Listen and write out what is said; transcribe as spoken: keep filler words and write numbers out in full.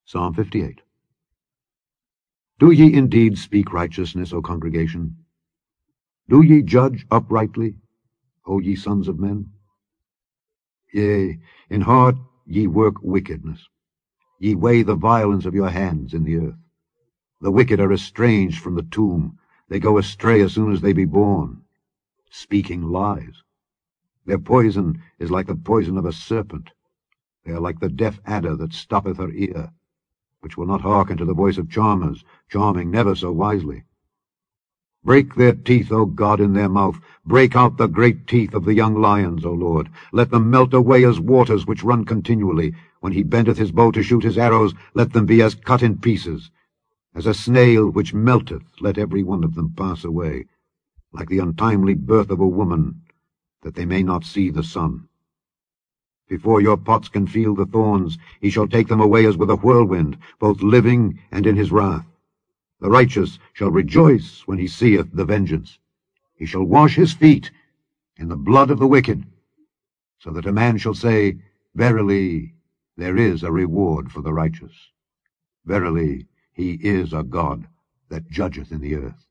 Psalm fifty-eight. Do ye indeed speak righteousness, O congregation? Do ye judge uprightly, O ye sons of men? Yea, in heart ye work wickedness. Ye weigh the violence of your hands in the earth. The wicked are estranged from the tomb. They go astray as soon as they be born, speaking lies. Their poison is like the poison of a serpent. They are like the deaf adder that stoppeth her ear, which will not hearken to the voice of charmers, charming never so wisely. Break their teeth, O God, in their mouth. Break out the great teeth of the young lions, O Lord. Let them melt away as waters which run continually. When he bendeth his bow to shoot his arrows, let them be as cut in pieces. As a snail which melteth, let every one of them pass away, like the untimely birth of a woman, that they may not see the sun. Before your pots can feel the thorns, he shall take them away as with a whirlwind, both living and in his wrath. The righteous shall rejoice when he seeth the vengeance. He shall wash his feet in the blood of the wicked, so that a man shall say, Verily, there is a reward for the righteous. Verily, he is a God that judgeth in the earth.